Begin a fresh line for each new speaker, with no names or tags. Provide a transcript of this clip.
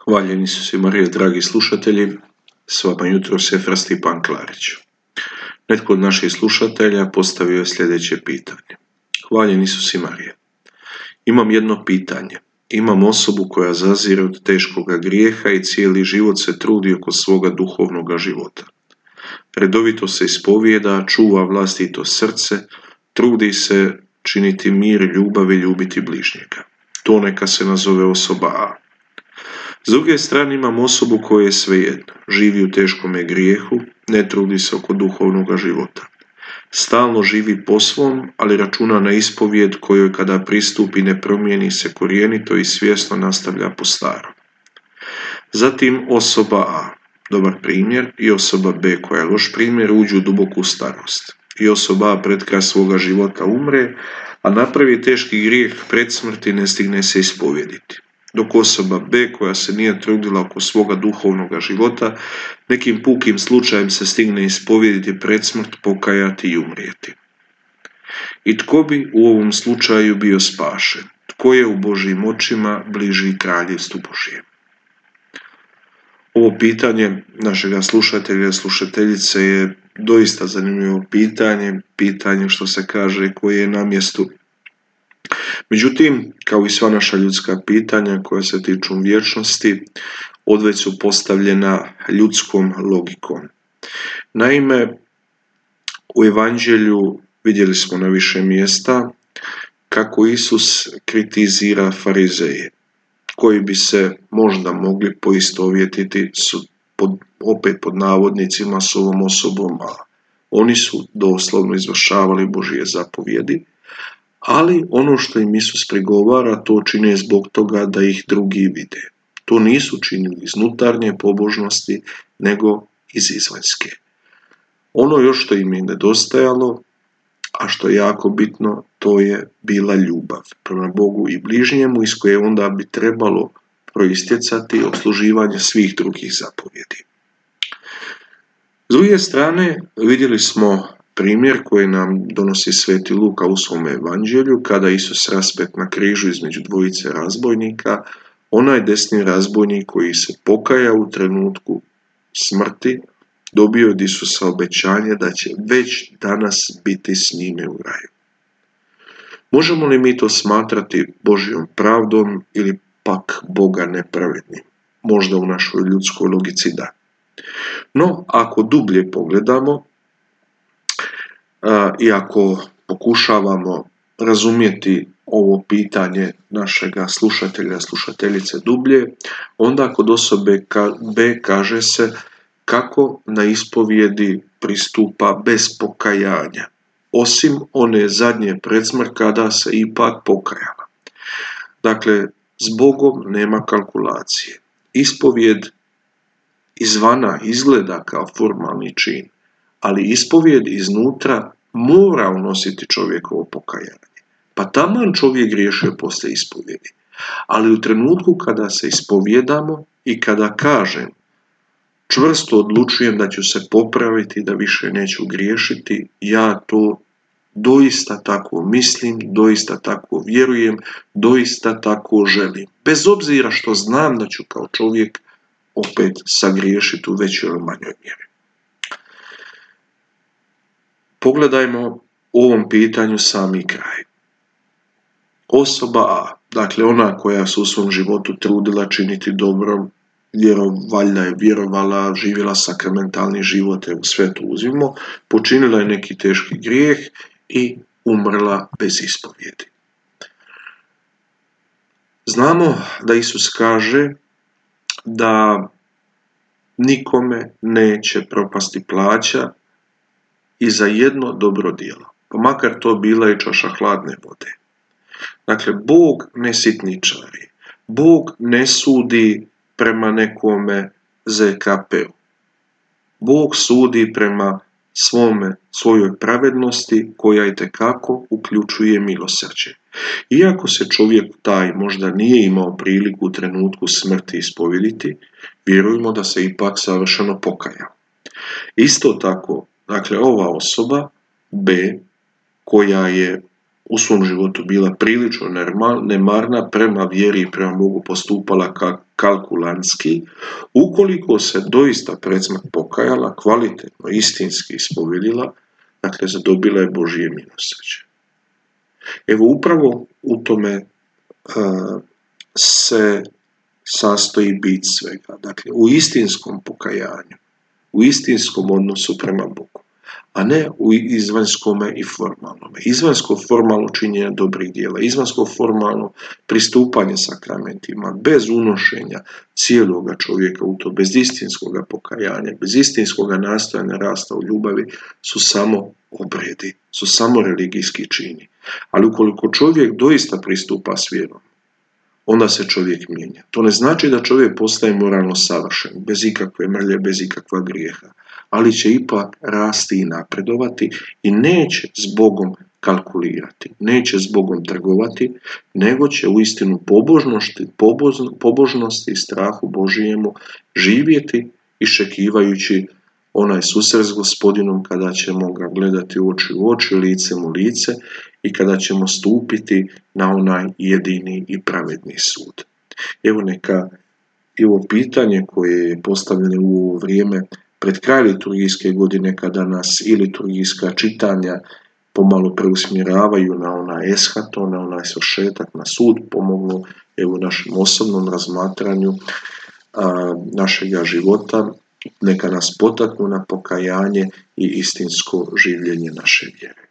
Hvaljen Isus i Marija, dragi slušatelji, s vama jutros Efra Stipan Klarić. Netko od naših slušatelja postavio je sljedeće pitanje. Hvaljen Isus i Marija. Imam jedno pitanje. Imam osobu koja zazire od teškoga grijeha i cijeli život se trudi oko svoga duhovnoga života. Redovito se ispovijeda, čuva vlastito srce, trudi se činiti mir, ljubav i ljubiti bližnjega. To neka se nazove osoba A. S druge strane imam osobu koja je svejedno, živi u teškome grijehu, ne trudi se oko duhovnog života. Stalno živi po svom, ali računa na ispovijed kojoj kada pristupi ne promijeni se korijenito i svjesno nastavlja po starom. Zatim osoba A, dobar primjer, i osoba B koja je loš primjer uđu u duboku starost. I osoba A pred kraj svoga života umre, a napravi teški grijeh pred smrti ne stigne se ispovijediti. Dok osoba B koja se nije trudila oko svoga duhovnog života, nekim pukim slučajem se stigne ispovijediti pred smrt, pokajati i umrijeti. I tko bi u ovom slučaju bio spašen? Tko je u Božjim očima bliži kraljevstvu Božjem? Ovo pitanje našega slušatelja i slušateljice je doista zanimljivo pitanje što se kaže koje je na mjestu. Međutim, kao i sva naša ljudska pitanja koja se tiču vječnosti, odveć su postavljena ljudskom logikom. Naime, u Evanđelju vidjeli smo na više mjesta kako Isus kritizira farizeje, koji bi se možda mogli poistovjetiti opet pod navodnicima s ovom osobom A. Oni su doslovno izvršavali Božje zapovjedi, ali ono što im Isus prigovara to čine zbog toga da ih drugi vide. To nisu činili iz unutarnje pobožnosti, nego iz izvanjske. Ono još što im je nedostajalo, a što je jako bitno, to je bila ljubav prema Bogu i bližnjemu, iz koje onda bi trebalo proistjecati opsluživanje svih drugih zapovjedi. S druge strane, vidjeli smo primjer koji nam donosi Sveti Luka u svom evanđelju, kada Isus raspet na križu između dvojice razbojnika, onaj desni razbojnik koji se pokaja u trenutku smrti, dobio od Isusa obećanje da će već danas biti s njime u raju. Možemo li mi to smatrati Božjom pravdom ili pak Boga nepravednim? Možda u našoj ljudskoj logici da. No, ako dublje pogledamo, i ako pokušavamo razumjeti ovo pitanje našega slušatelja, slušateljice dublje, onda kod osobe B kaže se kako na ispovjedi pristupa bez pokajanja, osim one zadnje predsmrt kada se ipak pokajala. Dakle, s Bogom nema kalkulacije. Ispovjed izvana izgleda kao formalni čin, ali ispovjed iznutra mora unositi čovjekovo pokajanje. Pa taman čovjek griješio poslije ispovjedi. Ali u trenutku kada se ispovjedamo i kada kažem čvrsto odlučujem da ću se popraviti, da više neću griješiti, ja to doista tako mislim, doista tako vjerujem, doista tako želim. Bez obzira što znam da ću kao čovjek opet sagriješiti u većoj ili manjoj mjeri. Pogledajmo u ovom pitanju sami kraj. Osoba A, dakle ona koja se u svom životu trudila činiti dobro, valjda je vjerovala, živjela sakramentalni život, evo sve to uzmimo, počinila je neki teški grijeh i umrla bez ispovjedi. Znamo da Isus kaže da nikome neće propasti plaća i za jedno dobro djelo, pa makar to bila i čaša hladne vode. Dakle, Bog ne sitničari, Bog ne sudi prema nekome ZKP-u. Bog sudi prema svojoj pravednosti koja itekako uključuje milosrđe. Iako se čovjek taj možda nije imao priliku u trenutku smrti ispovjediti, vjerujemo da se ipak savršeno pokajao. Isto tako, dakle, ova osoba B, koja je u svom životu bila prilično nemarna prema vjeri i prema Bogu postupala kalkulantski, ukoliko se doista pred smrt pokajala, kvalitetno, istinski ispovjedila, dakle zadobila je Božje milosrđe. Evo upravo u tome se sastoji bit svega. Dakle, u istinskom pokajanju, u istinskom odnosu prema Bogu, a ne u izvanjskome i formalnome. Izvanjsko formalno činjenje dobrih djela, izvanjsko formalno pristupanje sakramentima, bez unošenja cijeloga čovjeka u to, bez istinskoga pokajanja, bez istinskoga nastojanja rasta u ljubavi, su samo obredi, su samo religijski čini. Ali ukoliko čovjek doista pristupa s vjerom, onda se čovjek mijenja. To ne znači da čovjek postaje moralno savršen, bez ikakve mrlje, bez ikakva grijeha, ali će ipak rasti i napredovati i neće s Bogom kalkulirati, neće s Bogom trgovati, nego će uistinu pobožnosti i strahu Božijemu živjeti iščekivajući onaj susret s Gospodinom kada ćemo ga gledati u oči, licem u lice i kada ćemo stupiti na onaj jedini i pravedni sud. Evo neka i ovo pitanje koje je postavljeno u vrijeme pred kraj liturgijske godine, kada nas i liturgijska čitanja pomalo preusmjeravaju na onaj eschaton, na onaj svršetak, na sud, pomoglo evo našem osobnom razmatranju našega života, neka nas potaknu na pokajanje i istinsko življenje naše vjere.